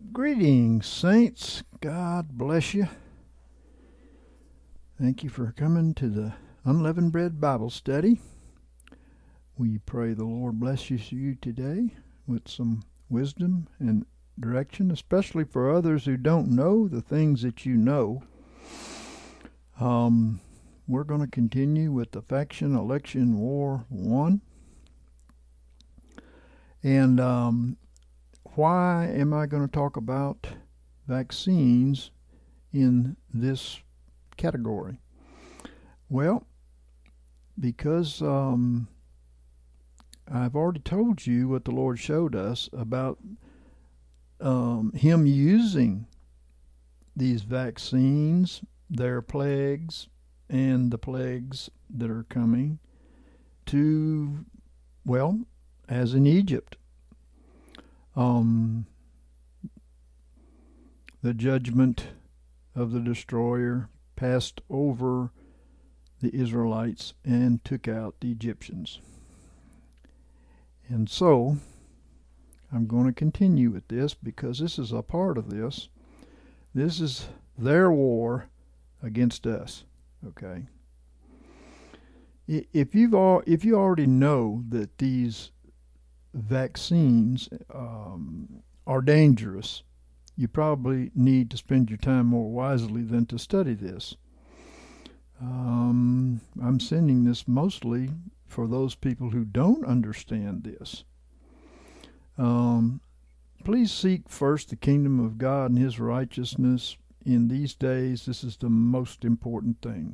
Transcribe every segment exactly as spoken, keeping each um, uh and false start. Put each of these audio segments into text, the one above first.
Greetings, saints. God bless you. Thank you for coming to the Unleavened Bread Bible Study. We pray the Lord blesses you today with some wisdom and direction, especially for others who don't know the things that you know. Um, we're going to continue with the Faction Election War one. And um, why am I going to talk about vaccines in this category? Well, because um, I've already told you what the Lord showed us about um, Him using these vaccines, their plagues, and the plagues that are coming to, well, as in Egypt. Um, the judgment of the destroyer passed over the Israelites and took out the Egyptians. And so, I'm going to continue with this because this is a part of this. This is their war against us, okay? If you've all, if you already know that these vaccines um, are dangerous, you probably need to spend your time more wisely than to study this. Um, I'm sending this mostly for those people who don't understand this. Um, please seek first the kingdom of God and His righteousness. In these days, this is the most important thing.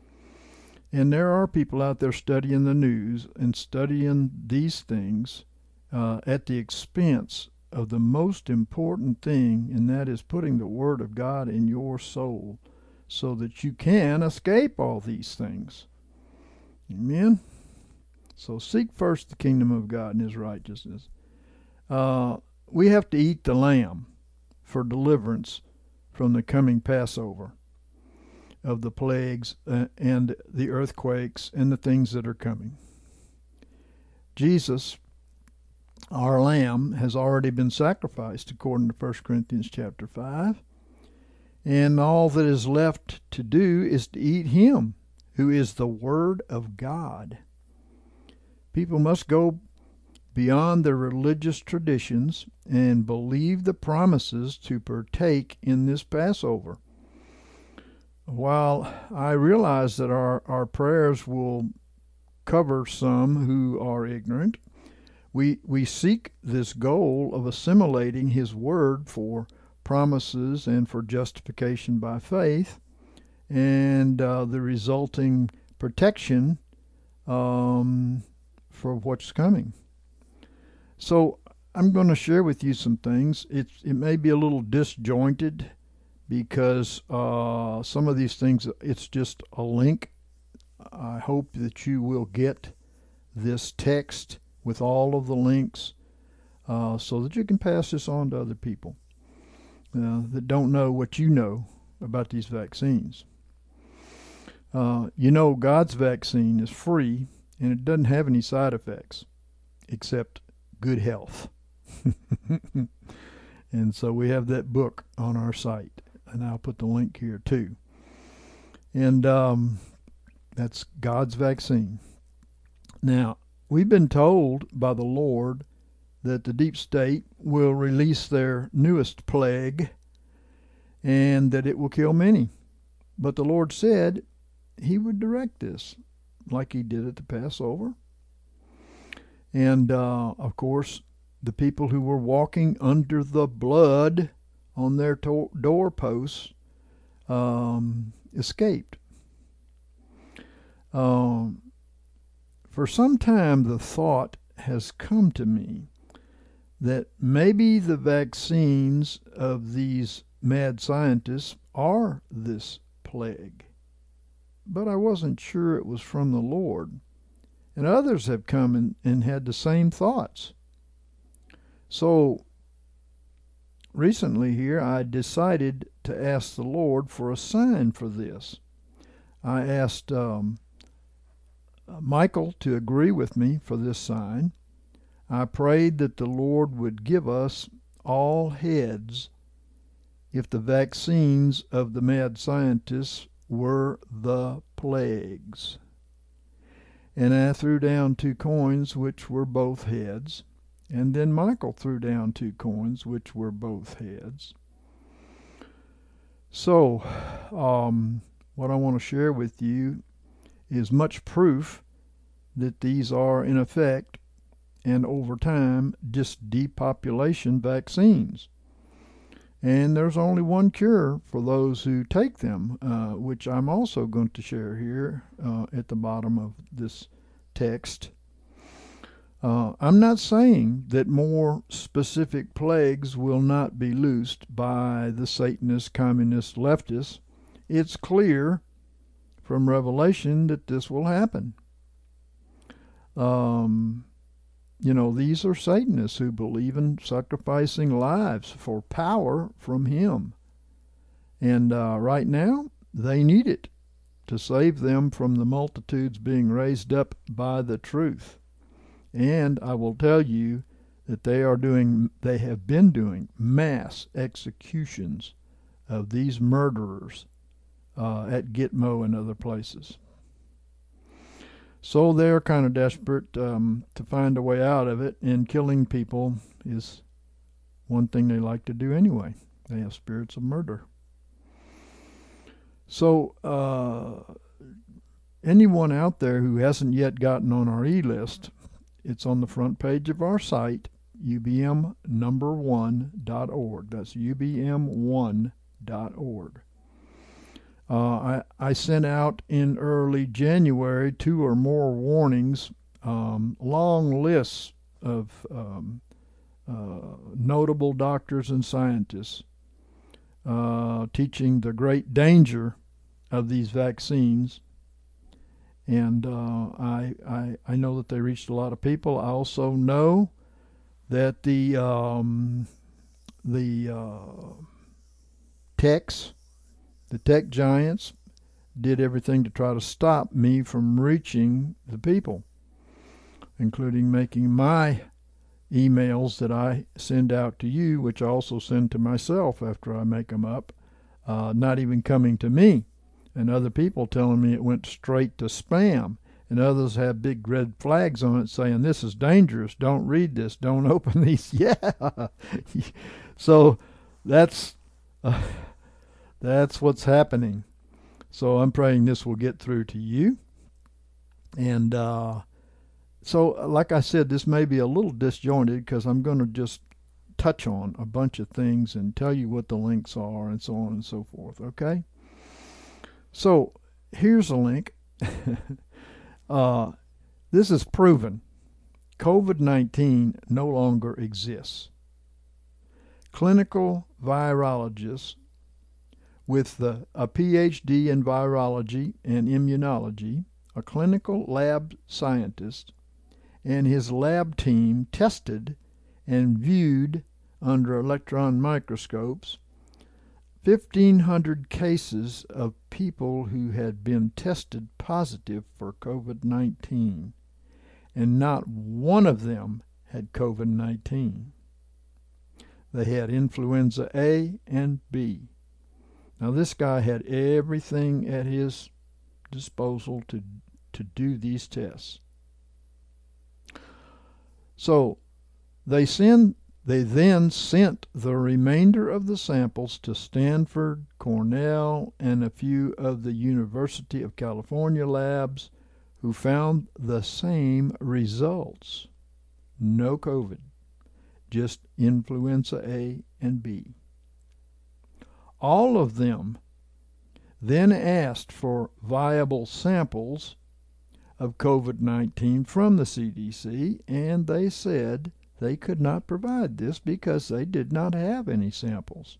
And there are people out there studying the news and studying these things uh, at the expense of the most important thing, and that is putting the Word of God in your soul so that you can escape all these things. Amen? So seek first the kingdom of God and His righteousness. Uh, we have to eat the lamb for deliverance from the coming Passover of the plagues uh, and the earthquakes and the things that are coming. Jesus, our lamb, has already been sacrificed according to First Corinthians chapter five. And all that is left to do is to eat Him, who is the Word of God. People must go beyond their religious traditions and believe the promises to partake in this Passover. While I realize that our, our prayers will cover some who are ignorant, we, we seek this goal of assimilating His Word for promises and for justification by faith, and uh, the resulting protection um, for what's coming. So I'm going to share with you some things. It, it may be a little disjointed because uh, some of these things, it's just a link. I hope that you will get this text with all of the links uh, so that you can pass this on to other people Uh, that don't know what you know about these vaccines. Uh, you know, God's vaccine is free and it doesn't have any side effects except good health. And so we have that book on our site, and I'll put the link here too. And um, that's God's vaccine. Now, we've been told by the Lord that the deep state will release their newest plague and that it will kill many. But the Lord said He would direct this like He did at the Passover. And, uh, of course, the people who were walking under the blood on their to- doorposts um, escaped. Um, for some time, the thought has come to me that maybe the vaccines of these mad scientists are this plague. But I wasn't sure it was from the Lord. And others have come and, and had the same thoughts. So recently here, I decided to ask the Lord for a sign for this. I asked um, Michael to agree with me for this sign. I prayed that the Lord would give us all heads if the vaccines of the mad scientists were the plagues. And I threw down two coins, which were both heads. And then Michael threw down two coins, which were both heads. So, um, what I want to share with you is much proof that these are, in effect, and over time, just depopulation vaccines. And there's only one cure for those who take them, uh, which I'm also going to share here uh, at the bottom of this text. Uh, I'm not saying that more specific plagues will not be loosed by the Satanist, communist, leftists. It's clear from Revelation that this will happen. Um, you know, these are Satanists who believe in sacrificing lives for power from him. And uh, right now, they need it to save them from the multitudes being raised up by the truth. And I will tell you that they are doing, they have been doing mass executions of these murderers uh, at Gitmo and other places. So they're kind of desperate um, to find a way out of it, and killing people is one thing they like to do anyway. They have spirits of murder. So uh, anyone out there who hasn't yet gotten on our e-list, it's on the front page of our site, U B M number one dot org. That's U B M one dot org. Uh, I, I sent out in early January two or more warnings, um, long lists of um, uh, notable doctors and scientists uh, teaching the great danger of these vaccines. And uh, I, I, I know that they reached a lot of people. I also know that the, um, the uh, techs, the tech giants, did everything to try to stop me from reaching the people, including making my emails that I send out to you, which I also send to myself after I make them up, uh, not even coming to me, and other people telling me it went straight to spam, and others have big red flags on it saying this is dangerous, don't read this, don't open these. Yeah. So that's uh, that's what's happening. So I'm praying this will get through to you. And uh, so, like I said, this may be a little disjointed because I'm going to just touch on a bunch of things and tell you what the links are and so on and so forth, okay? So here's a link. uh, this is proven. COVID nineteen no longer exists. Clinical virologists with the, a P H D in virology and immunology, a clinical lab scientist, and his lab team tested and viewed under electron microscopes fifteen hundred cases of people who had been tested positive for COVID nineteen, and not one of them had COVID nineteen. They had influenza A and B. Now this guy had everything at his disposal to to do these tests. So they send they then sent the remainder of the samples to Stanford, Cornell, and a few of the University of California labs, who found the same results. No COVID, just influenza A and B. All of them then asked for viable samples of COVID nineteen from the C D C, and they said they could not provide this because they did not have any samples.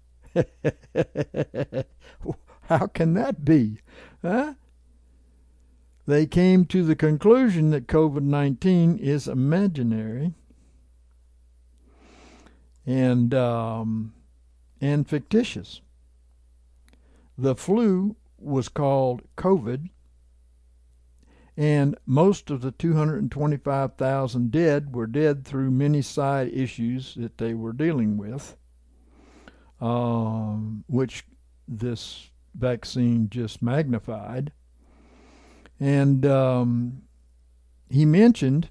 How can that be? Huh? They came to the conclusion that COVID nineteen is imaginary and um, and fictitious. The flu was called COVID, and most of the two hundred twenty-five thousand dead were dead through many side issues that they were dealing with. um, which this vaccine just magnified. And um, he mentioned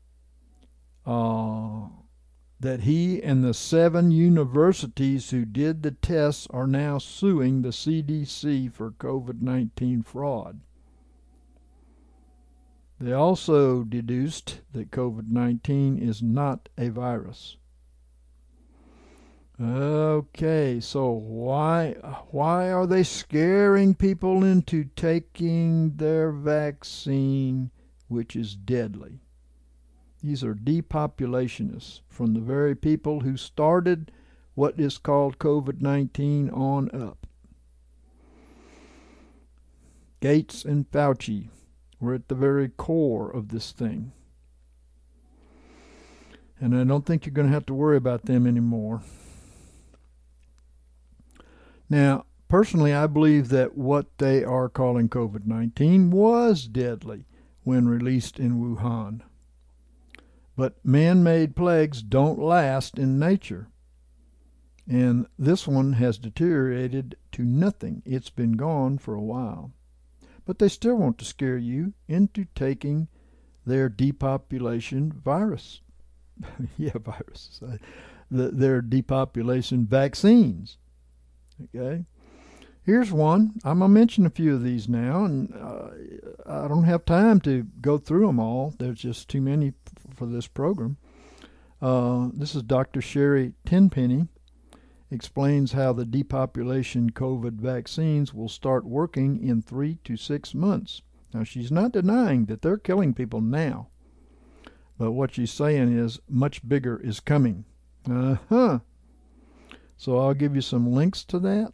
uh, that he and the seven universities who did the tests are now suing the C D C for COVID nineteen fraud. They also deduced that COVID nineteen is not a virus. Okay, so why why are they scaring people into taking their vaccine, which is deadly? These are depopulationists from the very people who started what is called COVID nineteen on up. Gates and Fauci were at the very core of this thing. And I don't think you're going to have to worry about them anymore. Now, personally, I believe that what they are calling COVID nineteen was deadly when released in Wuhan. But man-made plagues don't last in nature. And this one has deteriorated to nothing. It's been gone for a while. But they still want to scare you into taking their depopulation virus. yeah, viruses. Uh, the, their depopulation vaccines. Okay, here's one. I'm going to mention a few of these now, and uh, I don't have time to go through them all. There's just too many f- for this program. Uh, this is Doctor Sherry Tenpenny explains how the depopulation COVID vaccines will start working in three to six months. Now, she's not denying that they're killing people now, but what she's saying is much bigger is coming. Uh-huh. So I'll give you some links to that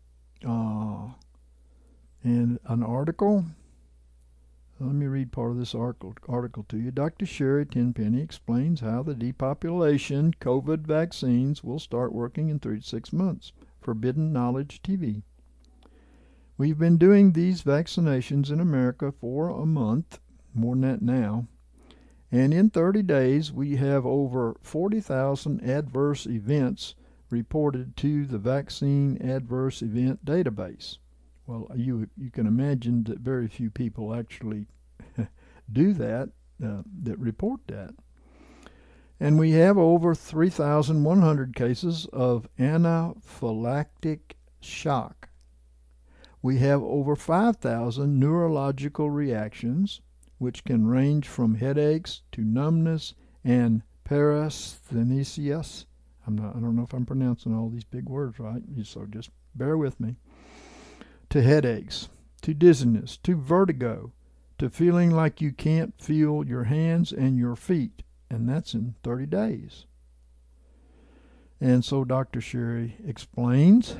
uh, and an article. Let me read part of this article, article to you. Doctor Sherry Tenpenny explains how the depopulation COVID vaccines will start working in three to six months. Forbidden Knowledge T V. We've been doing these vaccinations in America for a month, more than that now, and in thirty days we have over forty thousand adverse events reported to the Vaccine Adverse Event Database. Well, you you can imagine that very few people actually do that, uh, that report that. And we have over three thousand one hundred cases of anaphylactic shock. We have over five thousand neurological reactions, which can range from headaches to numbness and paresthesias. I'm not, I don't know if I'm pronouncing all these big words right, so just bear with me. To headaches, to dizziness, to vertigo, to feeling like you can't feel your hands and your feet, and that's in thirty days. And so Doctor Sherry explains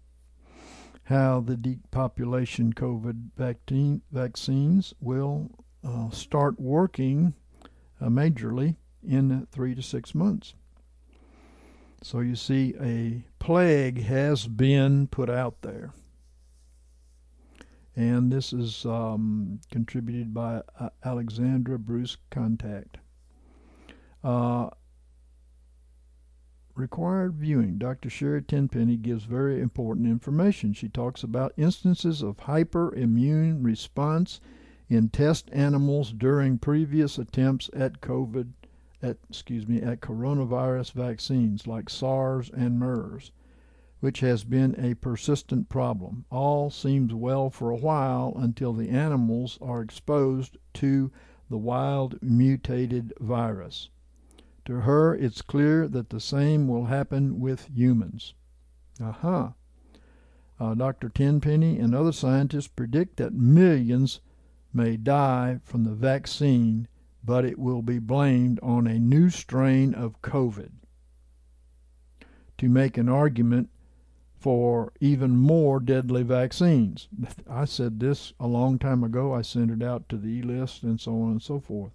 how the depopulation COVID vaccine, vaccines will uh, start working uh, majorly in three to six months. So you see, a plague has been put out there. And this is um, contributed by uh, Alexandra Bruce Contact. Uh, required viewing. Doctor Sherry Tenpenny gives very important information. She talks about instances of hyperimmune response in test animals during previous attempts at COVID At, excuse me, at coronavirus vaccines like SARS and MERS, which has been a persistent problem. All seems well for a while until the animals are exposed to the wild mutated virus. To her, it's clear that the same will happen with humans. Aha. Uh, Doctor Tenpenny and other scientists predict that millions may die from the vaccine, but it will be blamed on a new strain of COVID to make an argument for even more deadly vaccines. I said this a long time ago. I sent it out to the E-list and so on and so forth.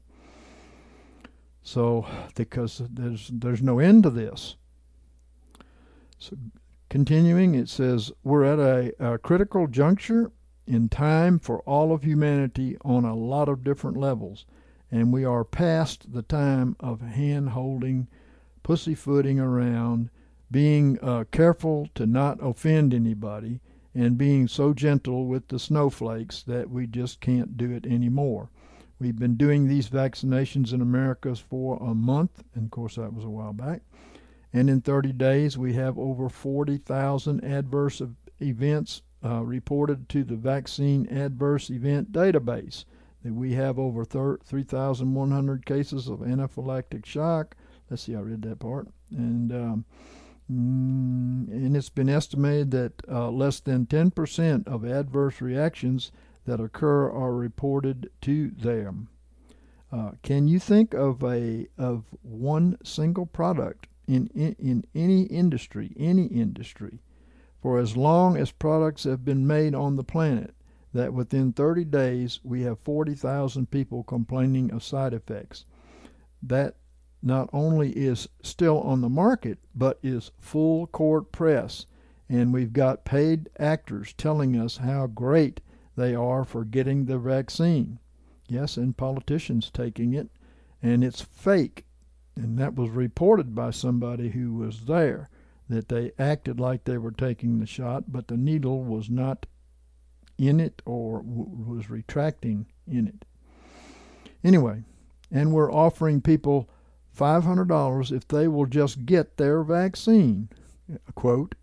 So, because there's there's no end to this. So, continuing, it says, we're at a, a critical juncture in time for all of humanity on a lot of different levels. And we are past the time of hand-holding, pussyfooting around, being uh, careful to not offend anybody, and being so gentle with the snowflakes that we just can't do it anymore. We've been doing these vaccinations in America for a month, and of course that was a while back. And in thirty days, we have over forty thousand adverse events uh, reported to the Vaccine Adverse Event Database. That we have over three thousand one hundred cases of anaphylactic shock. Let's see, I read that part. And um, and it's been estimated that uh, less than ten percent of adverse reactions that occur are reported to them. Uh, can you think of a of one single product in, in in any industry, any industry, for as long as products have been made on the planet, that within thirty days we have forty thousand people complaining of side effects? That not only is still on the market, but is full court press, and we've got paid actors telling us how great they are for getting the vaccine. Yes, and politicians taking it, and it's fake. And that was reported by somebody who was there, that they acted like they were taking the shot, but the needle was not in it or w- was retracting in it. Anyway, and we're offering people five hundred dollars if they will just get their vaccine, quote.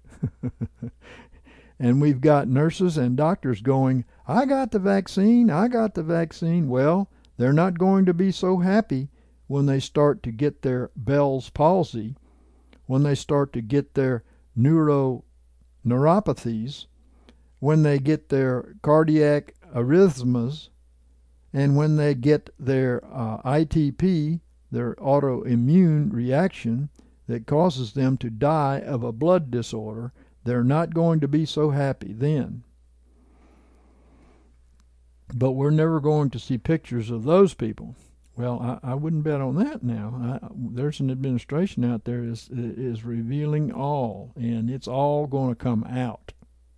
And we've got nurses and doctors going, I got the vaccine, I got the vaccine. Well, they're not going to be so happy when they start to get their Bell's palsy, when they start to get their neuro neuropathies, when they get their cardiac arrhythmias, and when they get their uh, I T P, their autoimmune reaction that causes them to die of a blood disorder. They're not going to be so happy then. But we're never going to see pictures of those people. Well, I, I wouldn't bet on that now. I, there's an administration out there is is revealing all, and it's all going to come out.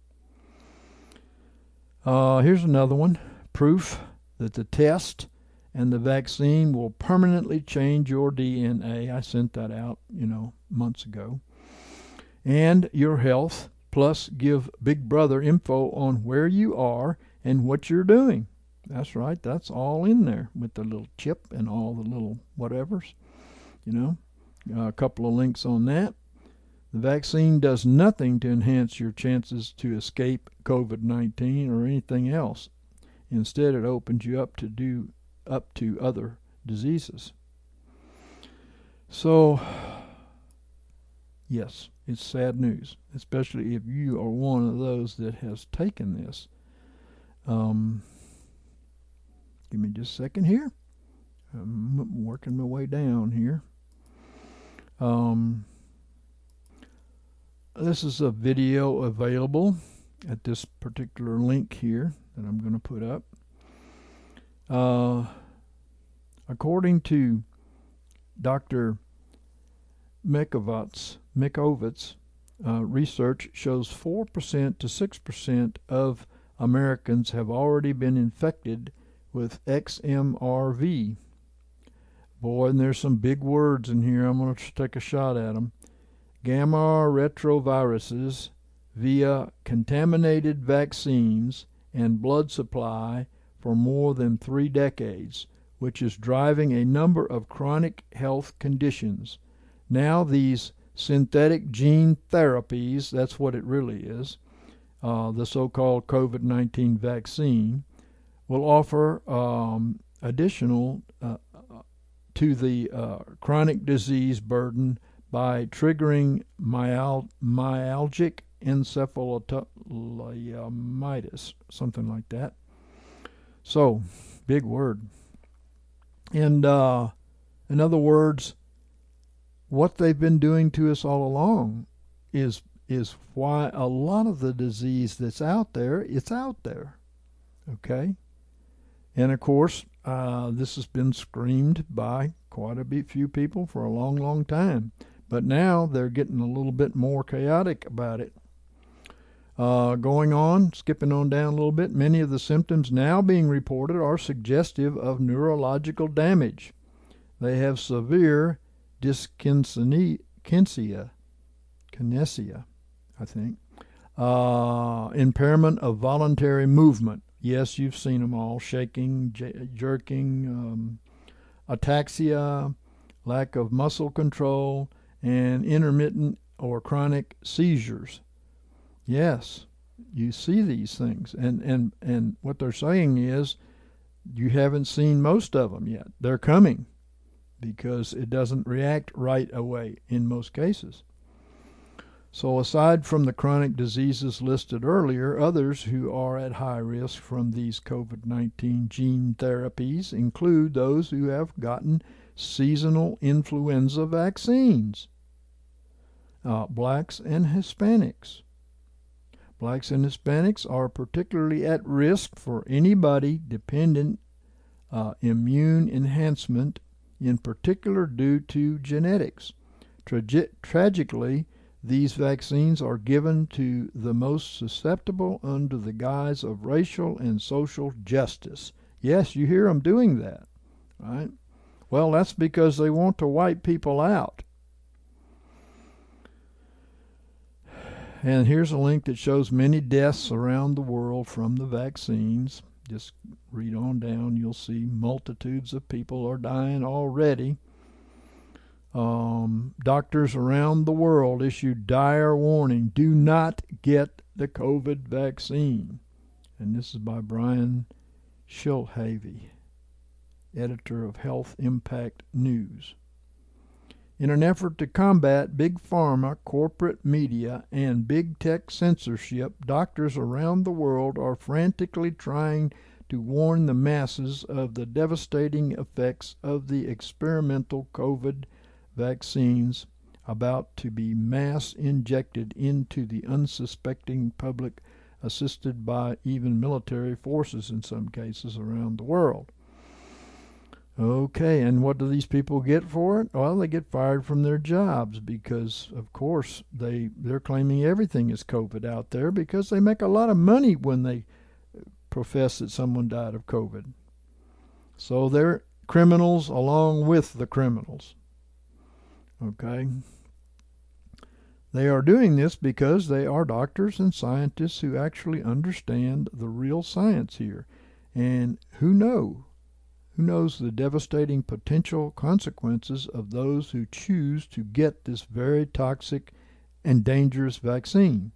Uh, here's another one. Proof that the test and the vaccine will permanently change your D N A. I sent that out, you know, months ago. And your health, plus give Big Brother info on where you are and what you're doing. That's right, that's all in there with the little chip and all the little whatevers, you know. Uh, a couple of links on that. The vaccine does nothing to enhance your chances to escape COVID nineteen or anything else. Instead, it opens you up to do up to other diseases. So, yes, it's sad news, especially if you are one of those that has taken this. Um, give me just a second here. I'm working my way down here. Um, this is a video available at this particular link here that I'm going to put up. Uh, according to Doctor Mikovits, Mikovits, uh, research shows four percent to six percent of Americans have already been infected with X M R V. Boy, and there's some big words in here. I'm going to take a shot at them. Gamma retroviruses via contaminated vaccines and blood supply for more than three decades, which is driving a number of chronic health conditions. Now these synthetic gene therapies, that's what it really is, uh, the so-called COVID nineteen vaccine, will offer um, additional uh, to the uh, chronic disease burden by triggering myal- myalgic encephalomyelitis, something like that. So, big word. And uh, in other words, what they've been doing to us all along is is why a lot of the disease that's out there, it's out there. Okay? And of course, uh, this has been screamed by quite a bit, few people for a long, long time. But now they're getting a little bit more chaotic about it. Uh, going on, skipping on down a little bit, many of the symptoms now being reported are suggestive of neurological damage. They have severe dyskinesia, kinesia, I think. Uh, impairment of voluntary movement. Yes, you've seen them all. Shaking, j- jerking, um, ataxia, lack of muscle control, and intermittent or chronic seizures. Yes, you see these things. And, and, and what they're saying is you haven't seen most of them yet. They're coming because it doesn't react right away in most cases. So aside from the chronic diseases listed earlier, others who are at high risk from these COVID nineteen gene therapies include those who have gotten seasonal influenza vaccines, uh, blacks and Hispanics. Blacks and Hispanics are particularly at risk for antibody-dependent uh, immune enhancement, in particular due to genetics. Tragi- tragically, these vaccines are given to the most susceptible under the guise of racial and social justice. Yes, you hear them doing that, right? Well, that's because they want to wipe people out. And here's a link that shows many deaths around the world from the vaccines. Just read on down. You'll see multitudes of people are dying already. Um, doctors around the world issued dire warning, do not get the COVID vaccine. And this is by Brian Schilhavy, editor of Health Impact News. In an effort to combat big pharma, corporate media, and big tech censorship, doctors around the world are frantically trying to warn the masses of the devastating effects of the experimental COVID vaccines about to be mass injected into the unsuspecting public, assisted by even military forces in some cases around the world. Okay, and what do these people get for it? Well, they get fired from their jobs because, of course, they, they're claiming everything is COVID out there because they make a lot of money when they profess that someone died of COVID. So they're criminals along with the criminals. Okay? They are doing this because they are doctors and scientists who actually understand the real science here and who know Who knows the devastating potential consequences of those who choose to get this very toxic and dangerous vaccine?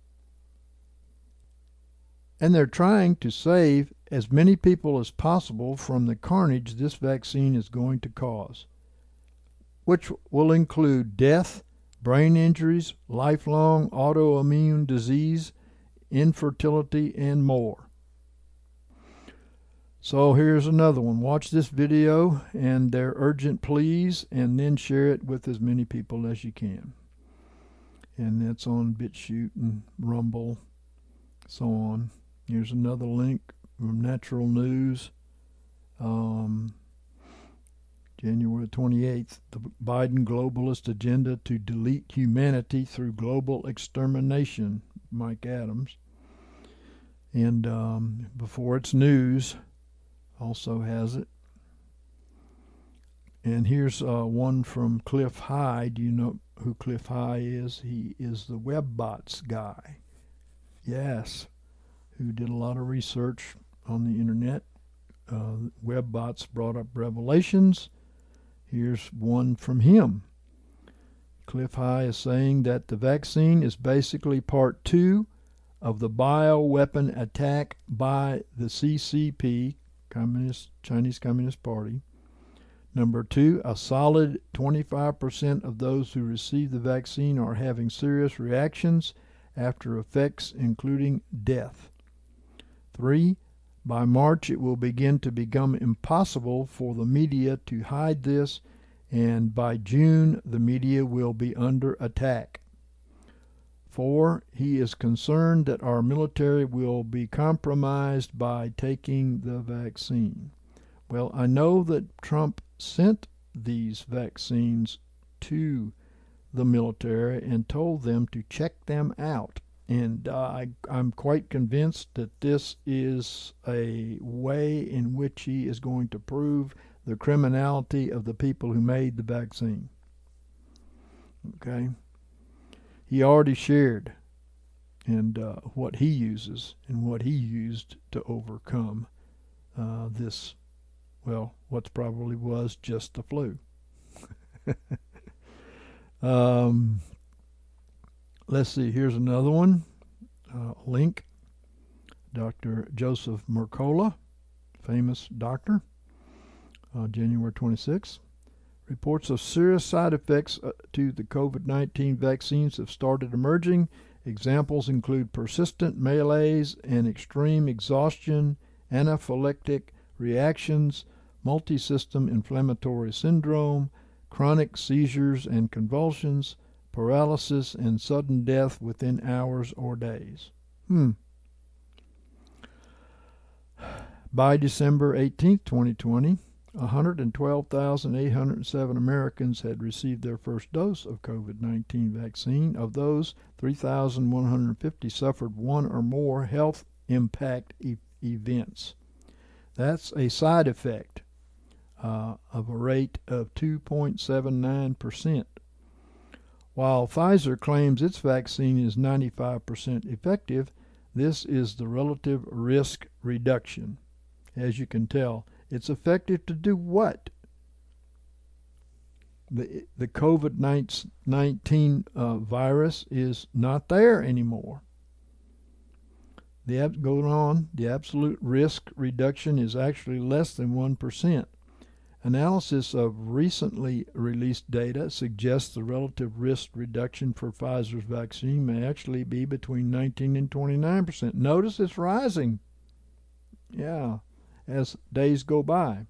And they're trying to save as many people as possible from the carnage this vaccine is going to cause, which will include death, brain injuries, lifelong autoimmune disease, infertility, and more. So here's another one. Watch this video and their urgent pleas, and then share it with as many people as you can. And that's on BitChute and Rumble, so on. Here's another link from Natural News. Um, January twenty-eighth, the Biden globalist agenda to delete humanity through global extermination, Mike Adams. And um, before it's news, also has it. And here's uh, one from Cliff High. Do you know who Cliff High is? He is the WebBots guy. Yes, who did a lot of research on the internet. Uh, WebBots brought up revelations. Here's one from him. Cliff High is saying that the vaccine is basically part two of the bioweapon attack by the C C P, Communist Chinese Communist Party. Number two, a solid twenty-five percent of those who receive the vaccine are having serious reactions after effects including death. Three, by March it will begin to become impossible for the media to hide this, and by June the media will be under attack. Four, he is concerned that our military will be compromised by taking the vaccine. Well, I know that Trump sent these vaccines to the military and told them to check them out. And uh, I, I'm quite convinced that this is a way in which he is going to prove the criminality of the people who made the vaccine. Okay? he already shared and uh, what he uses and what he used to overcome uh, this, well, what probably was just the flu. um, let's see, here's another one. Uh, link. Doctor Joseph Mercola, famous doctor, uh, January twenty-sixth. Reports of serious side effects uh, to the COVID nineteen vaccines have started emerging. Examples include persistent malaise and extreme exhaustion, anaphylactic reactions, multisystem inflammatory syndrome, chronic seizures and convulsions, paralysis, and sudden death within hours or days. Hmm. By December eighteenth, twenty twenty, one hundred twelve thousand eight hundred seven Americans had received their first dose of COVID nineteen vaccine. Of those, three thousand one hundred fifty suffered one or more health impact e- events. That's a side effect uh, of a rate of two point seven nine percent. While Pfizer claims its vaccine is ninety-five percent effective, this is the relative risk reduction. As you can tell, it's effective to do what? The, the COVID nineteen uh, virus is not there anymore. The going on, the absolute risk reduction is actually less than one percent. Analysis of recently released data suggests the relative risk reduction for Pfizer's vaccine may actually be between nineteen and twenty-nine percent. Notice it's rising. Yeah, as days go by.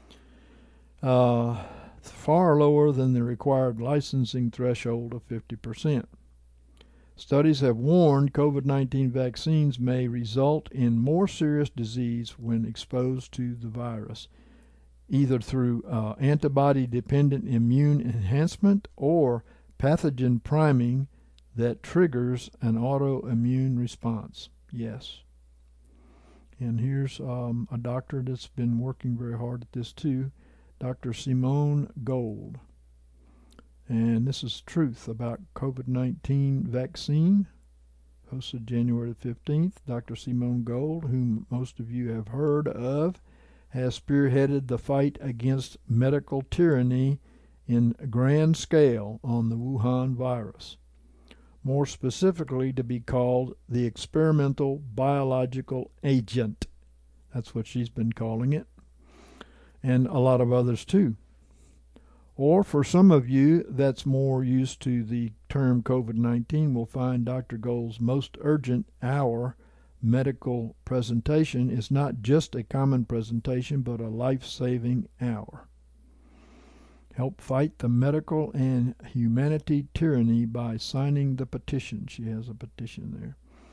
Uh, far lower than the required licensing threshold of fifty percent. Studies have warned COVID nineteen vaccines may result in more serious disease when exposed to the virus, either through uh, antibody-dependent immune enhancement or pathogen priming that triggers an autoimmune response. Yes. And here's um, a doctor that's been working very hard at this too, Doctor Simone Gold. And this is truth about COVID nineteen vaccine, posted January fifteenth. Doctor Simone Gold, whom most of you have heard of, has spearheaded the fight against medical tyranny in grand scale on the Wuhan virus. More specifically, to be called the experimental biological agent. That's what she's been calling it, and a lot of others too. Or for some of you that's more used to the term COVID nineteen, will find Doctor Gold's most urgent hour medical presentation is not just a common presentation, but a life-saving hour. Help fight the medical and humanity tyranny by signing the petition. She has a petition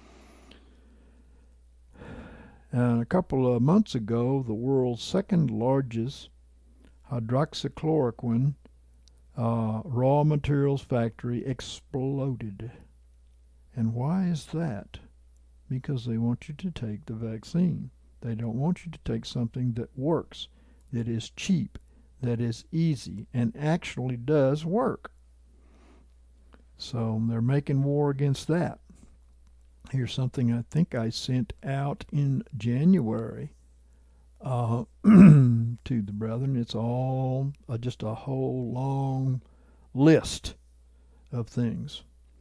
there. And a couple of months ago, the world's second largest hydroxychloroquine uh, raw materials factory exploded. And why is that? Because they want you to take the vaccine. They don't want you to take something that works, that is cheap, that is easy, and actually does work. So they're making war against that. Here's something I think I sent out in January uh, to the brethren. It's all uh, just a whole long list of things.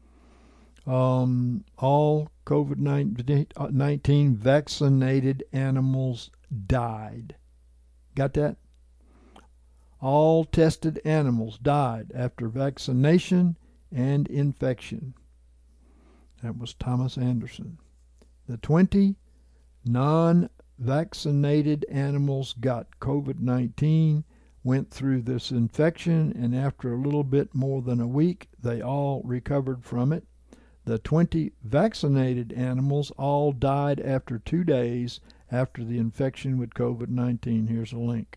Um, all COVID nineteen vaccinated animals died. Got that? All tested animals died after vaccination and infection. That was Thomas Anderson. The twenty non-vaccinated animals got COVID nineteen, went through this infection, and after a little bit more than a week, they all recovered from it. The twenty vaccinated animals all died after two days after the infection with COVID nineteen. Here's a link.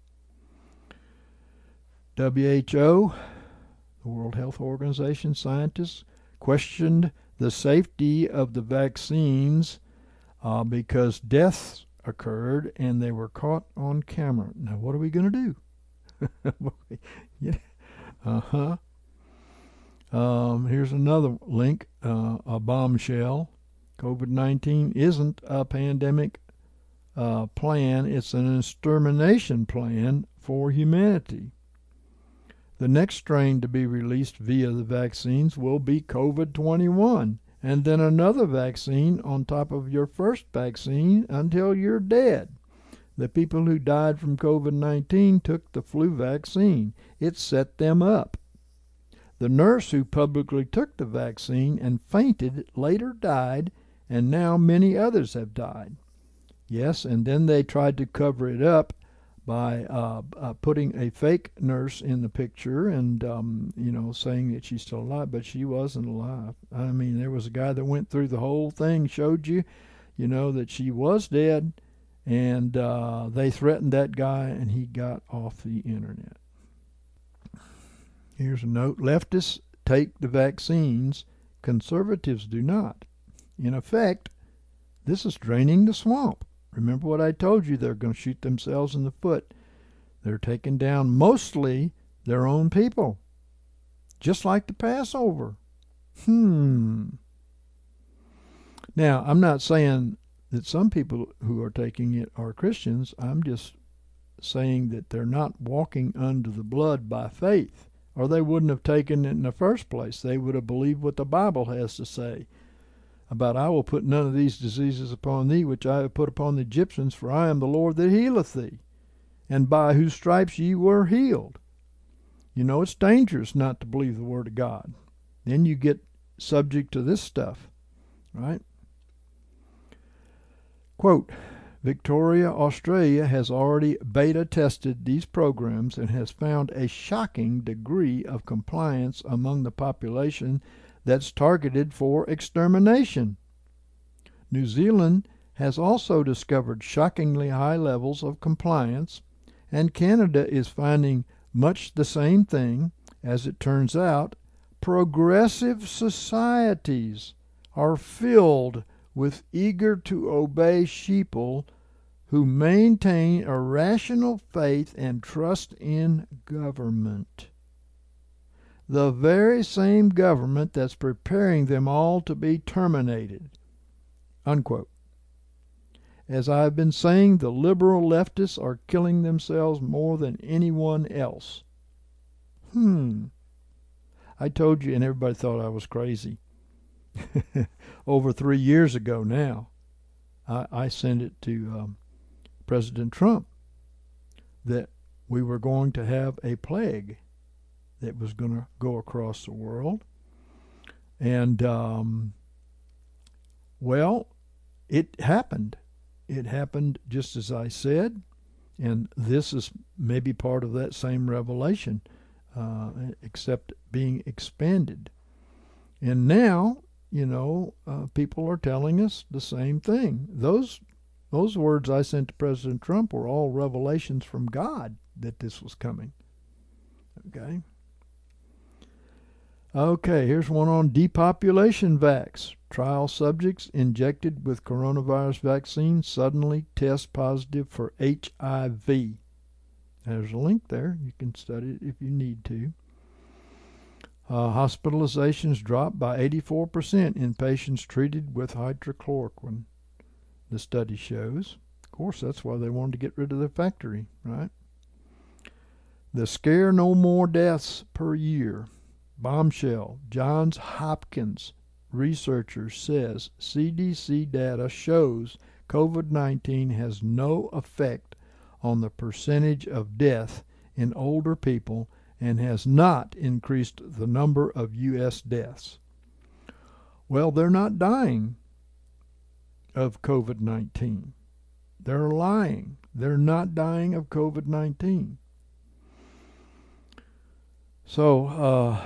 W H O, the World Health Organization, scientists questioned the safety of the vaccines uh, because deaths occurred and they were caught on camera. Now, what are we going to do? uh-huh. Um, here's another link, uh, a bombshell. COVID nineteen isn't a pandemic uh, plan, it's an extermination plan for humanity. The next strain to be released via the vaccines will be COVID twenty-one, and then another vaccine on top of your first vaccine until you're dead. The people who died from COVID nineteen took the flu vaccine. It set them up. The nurse who publicly took the vaccine and fainted later died, and now many others have died. Yes, and then they tried to cover it up by uh, uh, putting a fake nurse in the picture and, um, you know, saying that she's still alive, but she wasn't alive. I mean, there was a guy that went through the whole thing, showed you, you know, that she was dead, and uh, they threatened that guy, and he got off the internet. Here's a note. Leftists take the vaccines. Conservatives do not. In effect, this is draining the swamp. Remember what I told you, they're going to shoot themselves in the foot. They're taking down mostly their own people, just like the Passover. Hmm. Now, I'm not saying that some people who are taking it are Christians. I'm just saying that they're not walking under the blood by faith, or they wouldn't have taken it in the first place. They would have believed what the Bible has to say about, I will put none of these diseases upon thee, which I have put upon the Egyptians, for I am the Lord that healeth thee, and by whose stripes ye were healed. You know, it's dangerous not to believe the Word of God. Then you get subject to this stuff, right? Quote, Victoria, Australia has already beta tested these programs and has found a shocking degree of compliance among the population that's targeted for extermination. New Zealand has also discovered shockingly high levels of compliance, and Canada is finding much the same thing. As it turns out, progressive societies are filled with eager to obey sheeple who maintain a rational faith and trust in government. The very same government that's preparing them all to be terminated. Unquote. As I've been saying, the liberal leftists are killing themselves more than anyone else. Hmm. I told you, and everybody thought I was crazy. Over three years ago now, I, I sent it to um, President Trump that we were going to have a plague that was going to go across the world. And, um, well, it happened. It happened just as I said, and this is maybe part of that same revelation, uh, except being expanded. And now, you know, uh, people are telling us the same thing. Those those words I sent to President Trump were all revelations from God that this was coming. Okay? Okay, here's one on depopulation vax. Trial subjects injected with coronavirus vaccine suddenly test positive for H I V. There's a link there. You can study it if you need to. Uh, hospitalizations dropped by eighty-four percent in patients treated with hydrochloroquine, the study shows. Of course, that's why they wanted to get rid of the factory, right? The scare no more deaths per year. Bombshell. Johns Hopkins researcher says C D C data shows COVID nineteen has no effect on the percentage of death in older people and has not increased the number of U S deaths. Well, they're not dying of COVID nineteen. They're lying. They're not dying of COVID nineteen. So, uh,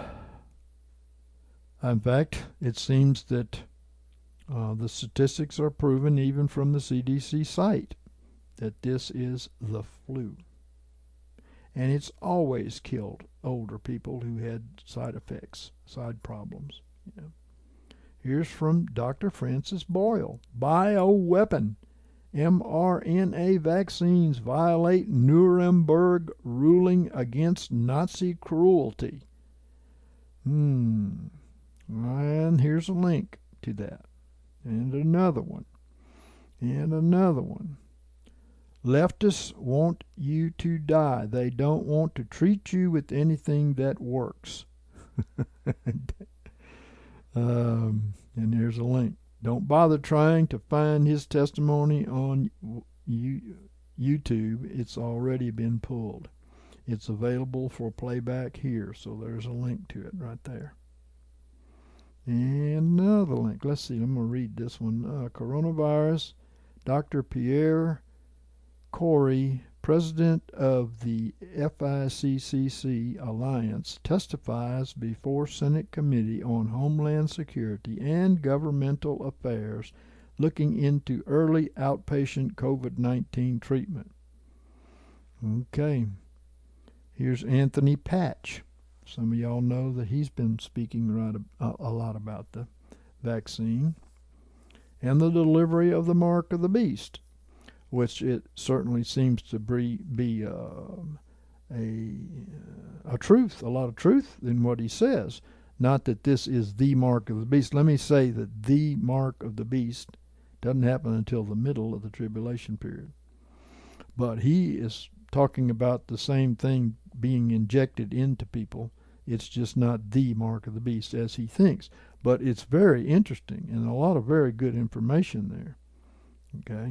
in fact, it seems that uh, the statistics are proven even from the C D C site that this is the flu. And it's always killed older people who had side effects, side problems. You know. Here's from Doctor Francis Boyle. Bioweapon. mRNA vaccines violate Nuremberg ruling against Nazi cruelty. Hmm. And here's a link to that. And another one. And another one. Leftists want you to die. They don't want to treat you with anything that works. um, and here's a link. Don't bother trying to find his testimony on YouTube. It's already been pulled. It's available for playback here, so there's a link to it right there. And another link. Let's see, I'm going to read this one. Uh, coronavirus. Doctor Pierre Corey, president of the F I C C C Alliance, testifies before Senate Committee on Homeland Security and Governmental Affairs looking into early outpatient COVID nineteen treatment. Okay. Here's Anthony Patch. Some of y'all know that he's been speaking right a, a lot about the vaccine and the delivery of the mark of the beast, which it certainly seems to be, be uh, a, a truth, a lot of truth in what he says. Not that this is the mark of the beast. Let me say that the mark of the beast doesn't happen until the middle of the tribulation period. But he is talking about the same thing being injected into people. It's just not the mark of the beast as he thinks. But it's very interesting and a lot of very good information there. Okay.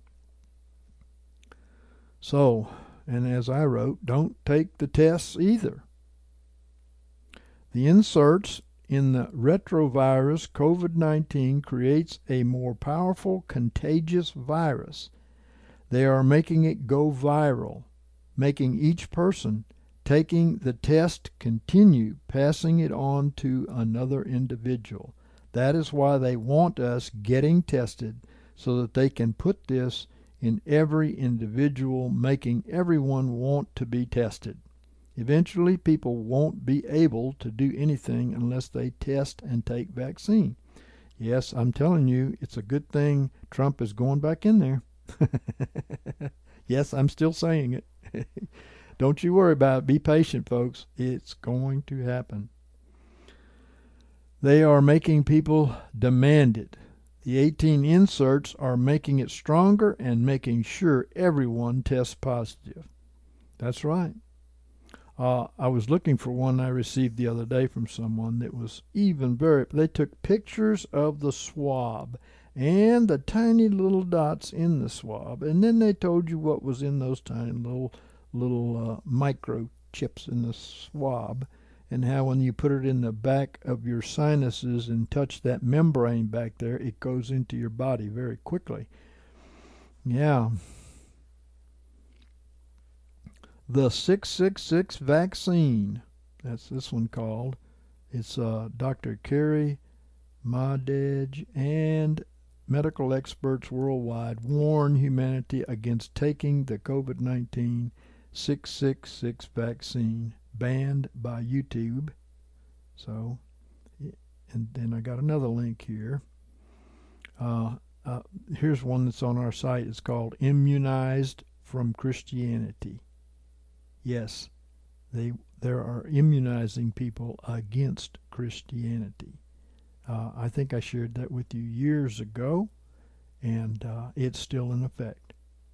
So, and as I wrote, don't take the tests either. The inserts in the retrovirus COVID nineteen creates a more powerful contagious virus. They are making it go viral, making each person taking the test continue passing it on to another individual. That is why they want us getting tested, so that they can put this in every individual, making everyone want to be tested. Eventually, people won't be able to do anything unless they test and take vaccine. Yes, I'm telling you, it's a good thing Trump is going back in there. Yes, I'm still saying it. Don't you worry about it. Be patient, folks. It's going to happen. They are making people demand it. The eighteen inserts are making it stronger and making sure everyone tests positive. That's right. Uh, I was looking for one I received the other day from someone that was even very... They took pictures of the swab and the tiny little dots in the swab, and then they told you what was in those tiny little little uh, microchips in the swab, and how when you put it in the back of your sinuses and touch that membrane back there, it goes into your body very quickly. Yeah. The six six six vaccine, that's this one called. It's uh, Doctor Kerry Madej and medical experts worldwide warn humanity against taking the COVID nineteen six six six vaccine, banned by YouTube. So, and then I got another link here. Uh, uh, here's one that's on our site. It's called Immunized from Christianity. Yes, they there are immunizing people against Christianity. Uh, I think I shared that with you years ago, and uh, it's still in effect.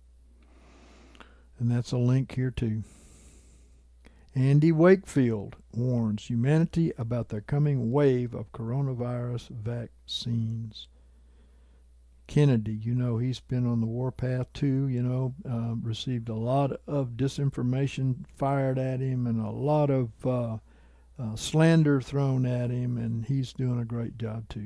And that's a link here too. Andy Wakefield warns humanity about the coming wave of coronavirus vaccines. Kennedy, you know, he's been on the warpath too, you know, uh, received a lot of disinformation fired at him and a lot of uh, uh, slander thrown at him, and he's doing a great job too.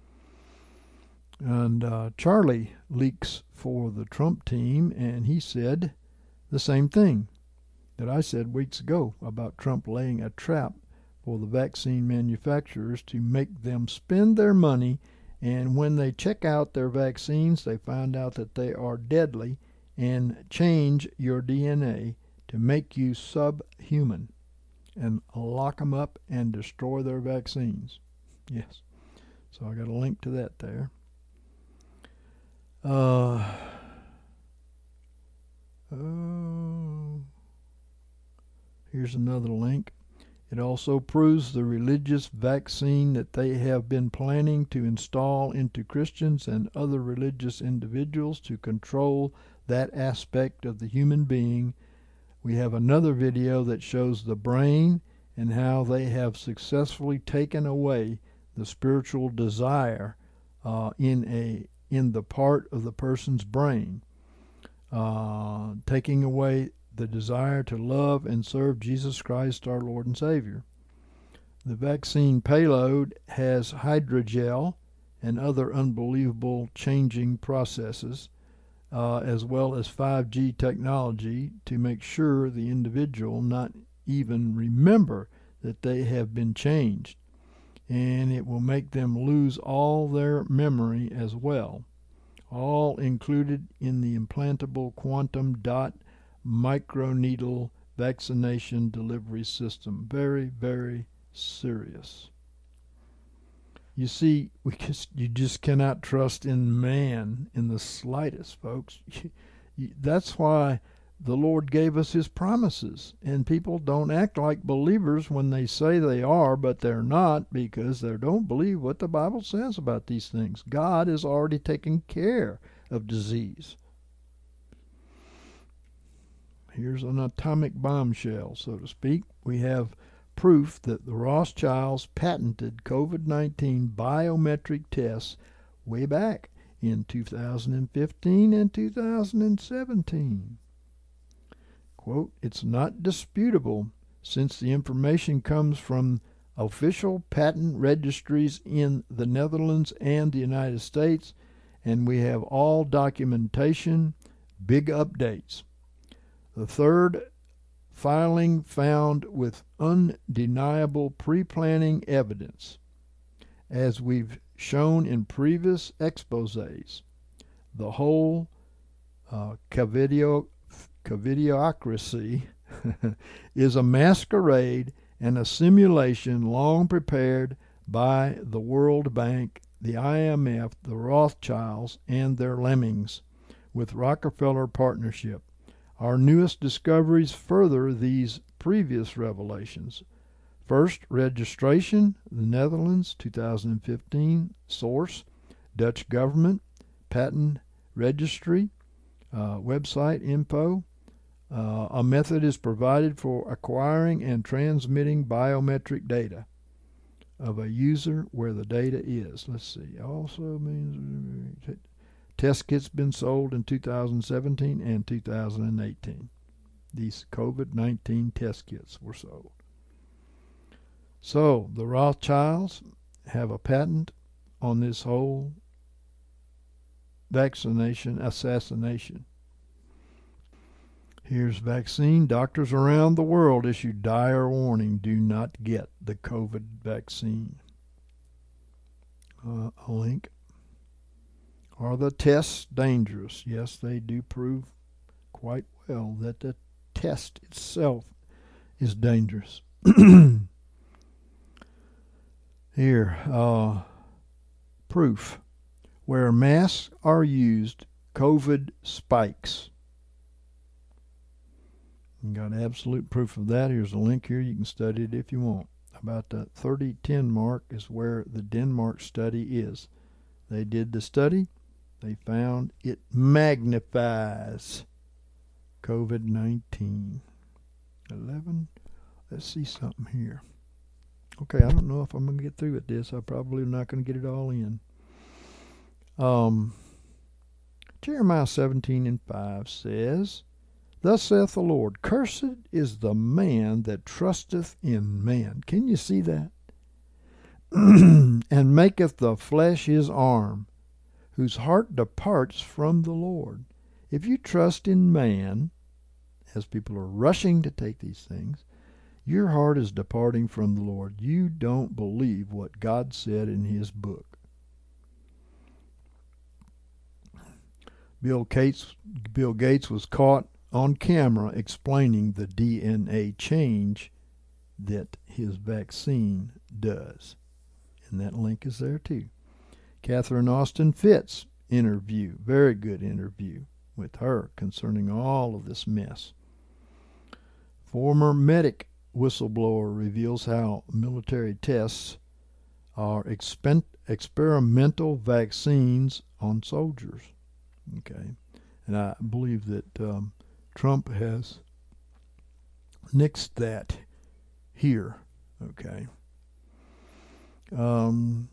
And uh, Charlie leaks for the Trump team, and he said the same thing that I said weeks ago about Trump laying a trap for the vaccine manufacturers to make them spend their money, and when they check out their vaccines, they find out that they are deadly and change your D N A to make you subhuman and lock them up and destroy their vaccines. Yes. So I got a link to that there. Uh, oh, here's another link. It also proves the religious vaccine that they have been planning to install into Christians and other religious individuals to control that aspect of the human being. We have another video that shows the brain and how they have successfully taken away the spiritual desire uh, in a in the part of the person's brain, uh, taking away the desire to love and serve Jesus Christ, our Lord and Savior. The vaccine payload has hydrogel and other unbelievable changing processes, uh, as well as five G technology to make sure the individual not even remember that they have been changed, and it will make them lose all their memory as well, all included in the implantable quantum dot microneedle vaccination delivery system. Very, very serious. You see, we just, you just cannot trust in man in the slightest, folks. That's why the Lord gave us his promises, and people don't act like believers when they say they are, but they're not, because they don't believe what the Bible says about these things. God has already taken care of disease. Here's an atomic bombshell, so to speak. We have proof that the Rothschilds patented COVID nineteen biometric tests way back in two thousand fifteen and two thousand seventeen. Quote, "It's not disputable since the information comes from official patent registries in the Netherlands and the United States, and we have all documentation, big updates. The third filing found with undeniable pre-planning evidence. As we've shown in previous exposés, the whole uh, Covidio, Covidiocracy is a masquerade and a simulation long prepared by the World Bank, the I M F, the Rothschilds, and their lemmings, with Rockefeller Partnership. Our newest discoveries further these previous revelations. First, registration, the Netherlands, two thousand fifteen. Source, Dutch government, patent registry, uh, website info. Uh, a method is provided for acquiring and transmitting biometric data of a user where the data is. Let's see. Also means test kits been sold in two thousand seventeen and two thousand eighteen. These COVID nineteen test kits were sold. So the Rothschilds have a patent on this whole vaccination assassination. Here's vaccine. Doctors around the world issue dire warning: do not get the COVID vaccine. Uh, a link. Are the tests dangerous? Yes, they do prove quite well that the test itself is dangerous. Here, uh, proof. Where masks are used, COVID spikes. You got absolute proof of that. Here's a link here. You can study it if you want. About the thirty ten mark is where the Denmark study is. They did the study. They found it magnifies COVID nineteen. eleven. Let's see something here. Okay, I don't know if I'm going to get through with this. I'm probably not going to get it all in. Um, Jeremiah seventeen and five says, Thus saith the Lord, Cursed is the man that trusteth in man. Can you see that? And maketh the flesh his arm, whose heart departs from the Lord. If you trust in man, as people are rushing to take these things, your heart is departing from the Lord. You don't believe what God said in his book. Bill Gates, Bill Gates was caught on camera explaining the D N A change that his vaccine does. And that link is there too. Catherine Austin Fitts interview, very good interview with her concerning all of this mess. Former medic whistleblower reveals how military tests are expen- experimental vaccines on soldiers. Okay, and I believe that um, Trump has nixed that here. Okay. Um,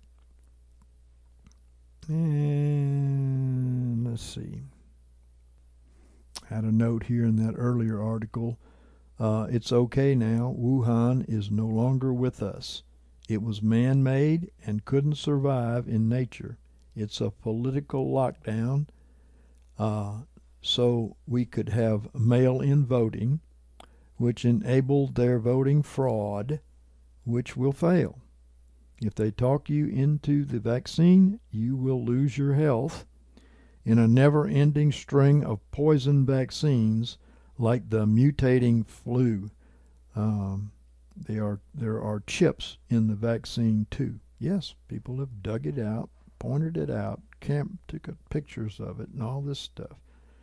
and let's see. Had a note here in that earlier article. Uh, it's okay now. Wuhan is no longer with us. It was man-made and couldn't survive in nature. It's a political lockdown, uh, so we could have mail-in voting, which enabled their voting fraud, which will fail. If they talk you into the vaccine, you will lose your health in a never-ending string of poison vaccines like the mutating flu. Um, they are there are chips in the vaccine too. Yes, people have dug it out, pointed it out, camp took pictures of it, and all this stuff.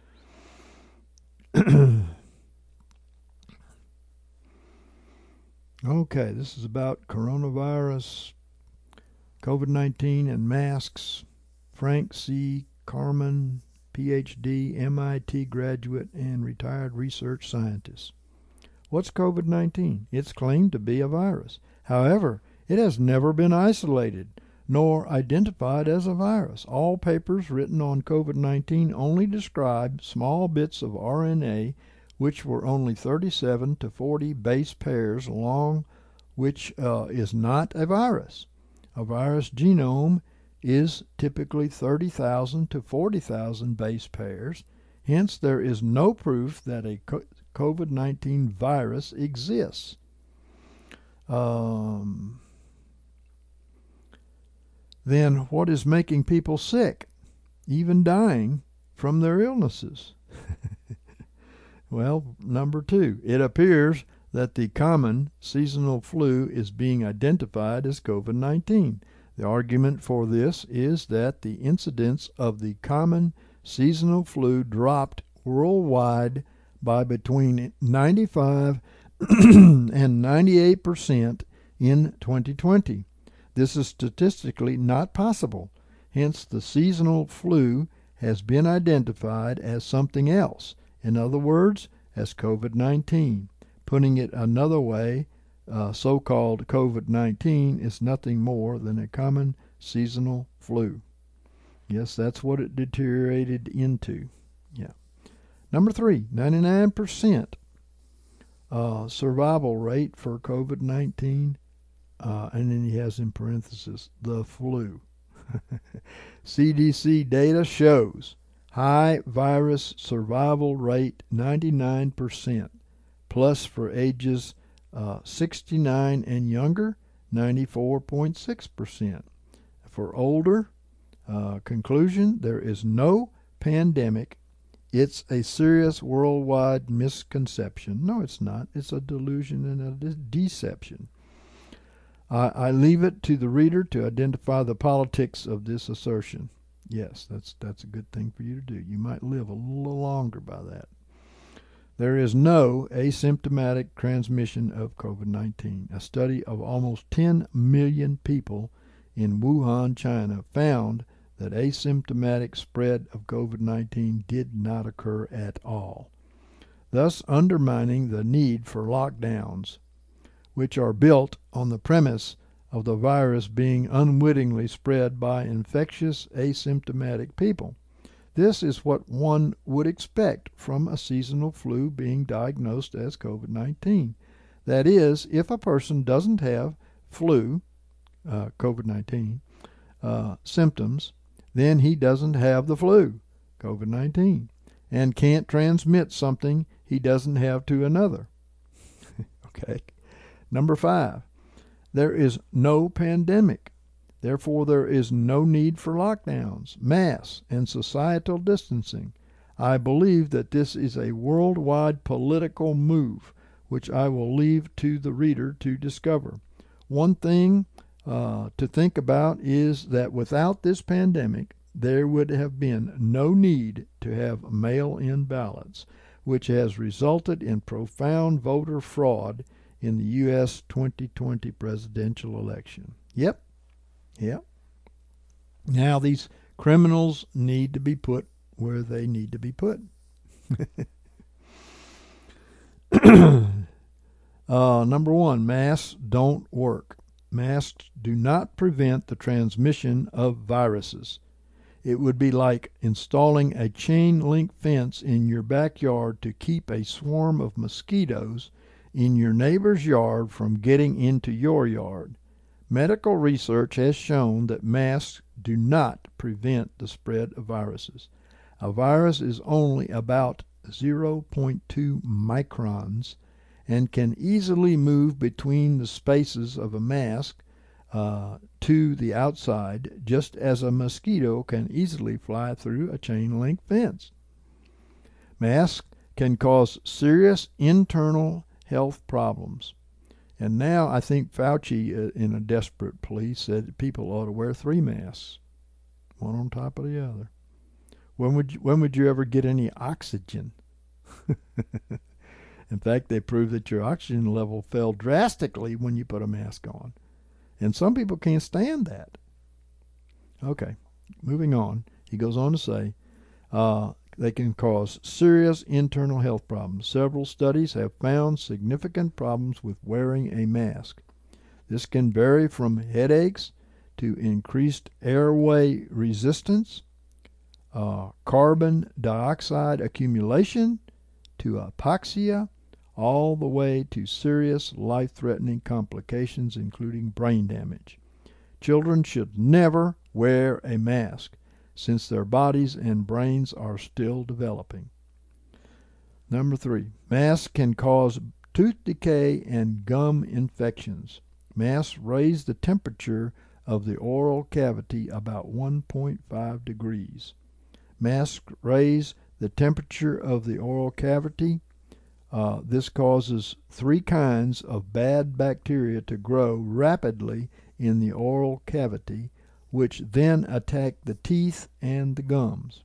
Okay, this is about coronavirus, COVID nineteen, and masks. Frank C. Carman, P H D, M I T graduate and retired research scientist. What's COVID nineteen? It's claimed to be a virus. However, it has never been isolated nor identified as a virus. All papers written on COVID nineteen only describe small bits of R N A which were only thirty-seven to forty base pairs long, which uh, is not a virus. A virus genome is typically thirty thousand to forty thousand base pairs. Hence, there is no proof that a COVID nineteen virus exists. Um, then what is making people sick, even dying from their illnesses? Well, number two, it appears that the common seasonal flu is being identified as COVID nineteen. The argument for this is that the incidence of the common seasonal flu dropped worldwide by between ninety-five and ninety-eight percent in twenty twenty. This is statistically not possible. Hence, the seasonal flu has been identified as something else. In other words, as COVID nineteen. Putting it another way, uh, so-called COVID nineteen is nothing more than a common seasonal flu. Yes, that's what it deteriorated into. Yeah. Number three, ninety-nine percent uh, survival rate for COVID nineteen, uh, and then he has in parentheses, the flu. C D C data shows high virus survival rate, ninety-nine percent, plus for ages uh, sixty-nine and younger, ninety-four point six percent. For older, uh, conclusion, there is no pandemic. It's a serious worldwide misconception. No, it's not. It's a delusion and a de- deception. I, I leave it to the reader to identify the politics of this assertion. Yes, that's that's a good thing for you to do. You might live a little longer by that. There is no asymptomatic transmission of COVID nineteen. A study of almost ten million people in Wuhan, China, found that asymptomatic spread of COVID nineteen did not occur at all, thus undermining the need for lockdowns, which are built on the premise of the virus being unwittingly spread by infectious asymptomatic people. This is what one would expect from a seasonal flu being diagnosed as COVID nineteen. That is, if a person doesn't have flu, uh, COVID nineteen, uh, symptoms, then he doesn't have the flu, COVID nineteen, and can't transmit something he doesn't have to another. Okay. Number five, there is no pandemic. Therefore, there is no need for lockdowns, masks, and societal distancing. I believe that this is a worldwide political move, which I will leave to the reader to discover. One thing uh, to think about is that without this pandemic, there would have been no need to have mail-in ballots, which has resulted in profound voter fraud in the U S twenty twenty presidential election. Yep, yep. Now these criminals need to be put where they need to be put. uh, number one, masks don't work. Masks do not prevent the transmission of viruses. It would be like installing a chain link fence in your backyard to keep a swarm of mosquitoes in your neighbor's yard from getting into your yard. Medical research has shown that masks do not prevent the spread of viruses. A virus is only about zero point two microns and can easily move between the spaces of a mask uh, to the outside, just as a mosquito can easily fly through a chain link fence. Masks can cause serious internal health problems. And now I think Fauci, uh, in a desperate plea, said that people ought to wear three masks, one on top of the other. When would you, when would you ever get any oxygen? In fact, they proved that your oxygen level fell drastically when you put a mask on. And some people can't stand that. Okay, moving on. He goes on to say, uh, they can cause serious internal health problems. Several studies have found significant problems with wearing a mask. This can vary from headaches to increased airway resistance, uh, carbon dioxide accumulation, to hypoxia, all the way to serious life-threatening complications, including brain damage. Children should never wear a mask, since their bodies and brains are still developing. Number three, masks can cause tooth decay and gum infections. Masks raise the temperature of the oral cavity about one point five degrees. Masks raise the temperature of the oral cavity. Uh, this causes three kinds of bad bacteria to grow rapidly in the oral cavity, which then attack the teeth and the gums.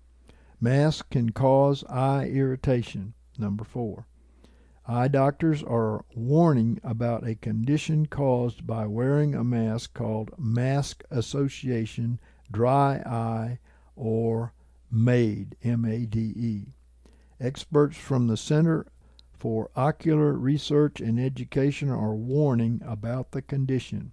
Masks can cause eye irritation. Number four, eye doctors are warning about a condition caused by wearing a mask called mask association dry eye, or MADE, M A D E. Experts from the Center for Ocular Research and Education are warning about the condition.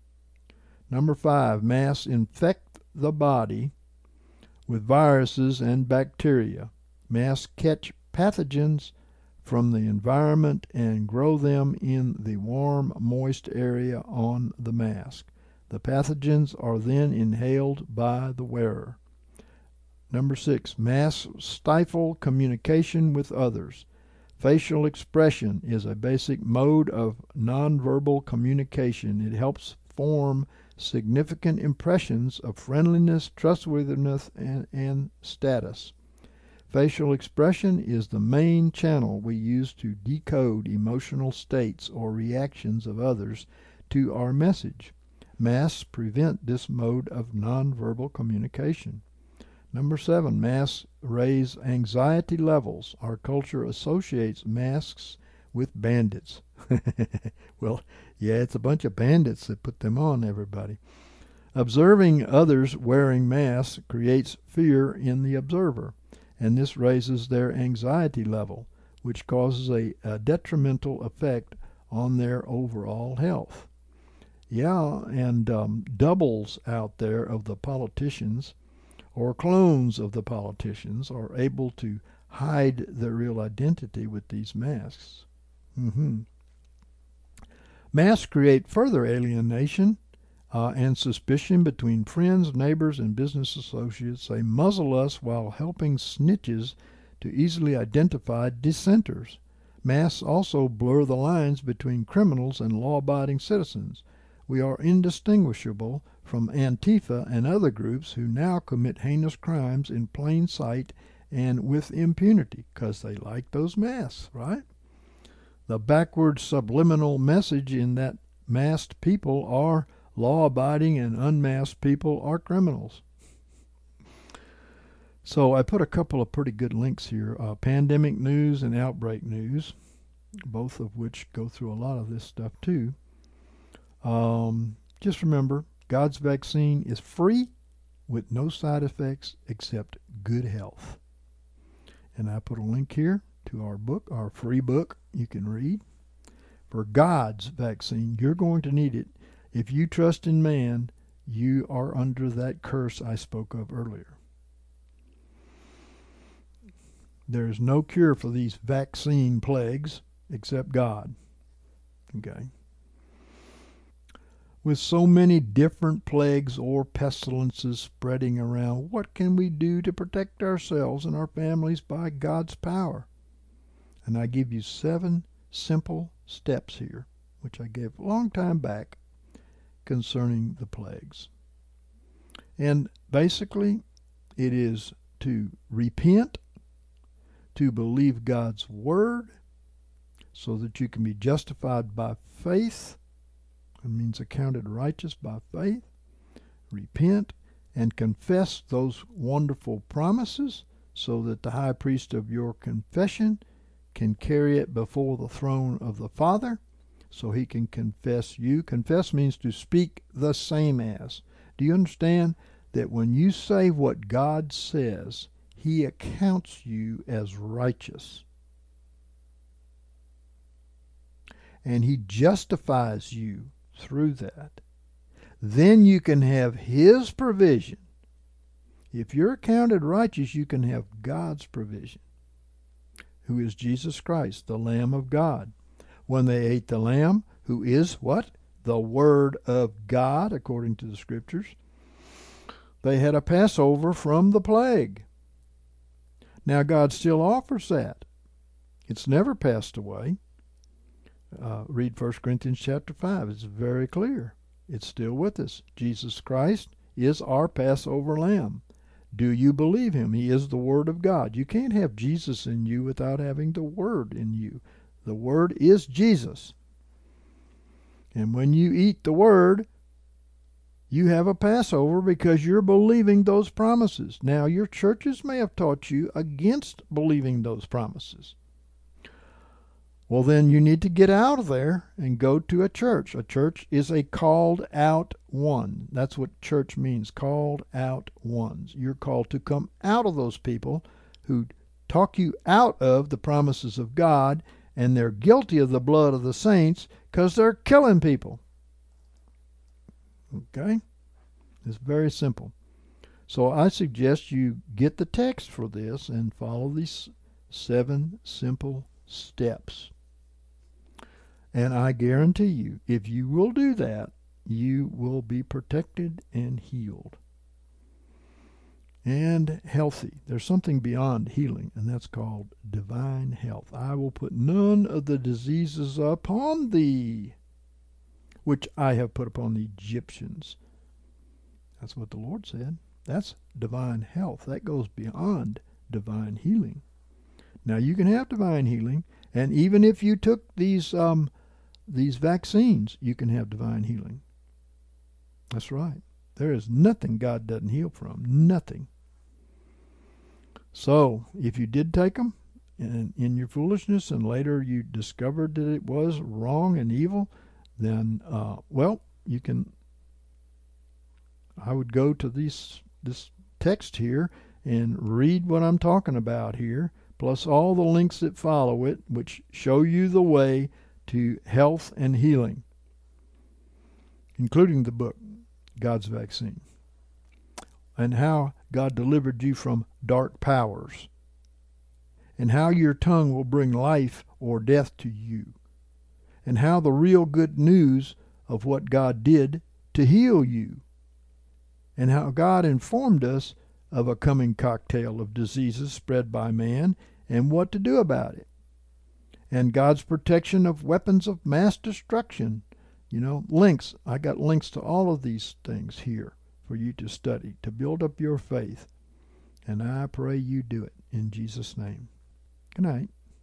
Number five, masks infect the body with viruses and bacteria. Masks catch pathogens from the environment and grow them in the warm, moist area on the mask. The pathogens are then inhaled by the wearer. Number six, masks stifle communication with others. Facial expression is a basic mode of nonverbal communication. It helps form significant impressions of friendliness, trustworthiness, and, and status. Facial expression is the main channel we use to decode emotional states or reactions of others to our message. Masks prevent this mode of nonverbal communication. Number seven, masks raise anxiety levels. Our culture associates masks with bandits. Well, yeah, it's a bunch of bandits that put them on everybody. Observing others wearing masks creates fear in the observer, and this raises their anxiety level, which causes a, a detrimental effect on their overall health. Yeah, and um, doubles out there of the politicians or clones of the politicians are able to hide their real identity with these masks. Mm-hmm. Masks create further alienation uh, and suspicion between friends, neighbors, and business associates. They muzzle us while helping snitches to easily identify dissenters. Masks also blur the lines between criminals and law-abiding citizens. We are indistinguishable from Antifa and other groups who now commit heinous crimes in plain sight and with impunity because they like those masks, right? The backward subliminal message in that masked people are law-abiding and unmasked people are criminals. So I put a couple of pretty good links here. Uh, pandemic news and outbreak news. both of which go through a lot of this stuff too. Um, just remember, God's vaccine is free with no side effects except good health. And I put a link here to our book, our free book you can read. For God's vaccine, you're going to need it. If you trust in man, you are under that curse I spoke of earlier. There is no cure for these vaccine plagues except God. Okay. With so many different plagues or pestilences spreading around, what can we do to protect ourselves and our families by God's power? And I give you seven simple steps here, which I gave a long time back concerning the plagues. And basically, it is to repent, to believe God's word, so that you can be justified by faith. It means accounted righteous by faith. Repent and confess those wonderful promises so that the high priest of your confession can carry it before the throne of the Father so he can confess you. Confess means to speak the same as. Do you understand that when you say what God says, he accounts you as righteous? And he justifies you through that. Then you can have his provision. If you're accounted righteous, you can have God's provision, who is Jesus Christ, the Lamb of God. When they ate the lamb, who is what? The Word of God, according to the Scriptures, they had a Passover from the plague. Now God still offers that. It's never passed away. Uh, read First Corinthians chapter five. It's very clear. It's still with us. Jesus Christ is our Passover lamb. Do you believe him? He is the Word of God. You can't have Jesus in you without having the Word in you. The Word is Jesus. And when you eat the Word, you have a Passover because you're believing those promises. Now, your churches may have taught you against believing those promises. Well, then you need to get out of there and go to a church. A church is a called out one. That's what church means, called out ones. You're called to come out of those people who talk you out of the promises of God, and they're guilty of the blood of the saints because they're killing people. Okay? It's very simple. So I suggest you get the text for this and follow these seven simple steps. And I guarantee you, if you will do that, you will be protected and healed. And healthy. There's something beyond healing, and that's called divine health. I will put none of the diseases upon thee, which I have put upon the Egyptians. That's what the Lord said. That's divine health. That goes beyond divine healing. Now, you can have divine healing, and even if you took these um, these vaccines, you can have divine healing. That's right. There is nothing God doesn't heal from. Nothing. So, if you did take them, and in your foolishness, and later you discovered that it was wrong and evil, then, uh, well, you can, I would go to this, this text here and read what I'm talking about here, plus all the links that follow it, which show you the way to health and healing, including the book, God's Vaccine, and how God delivered you from dark powers, and how your tongue will bring life or death to you, and how the real good news of what God did to heal you, and how God informed us of a coming cocktail of diseases spread by man and what to do about it, and God's protection of weapons of mass destruction. You know, links. I got links to all of these things here for you to study, to build up your faith. And I pray you do it in Jesus' name. Good night.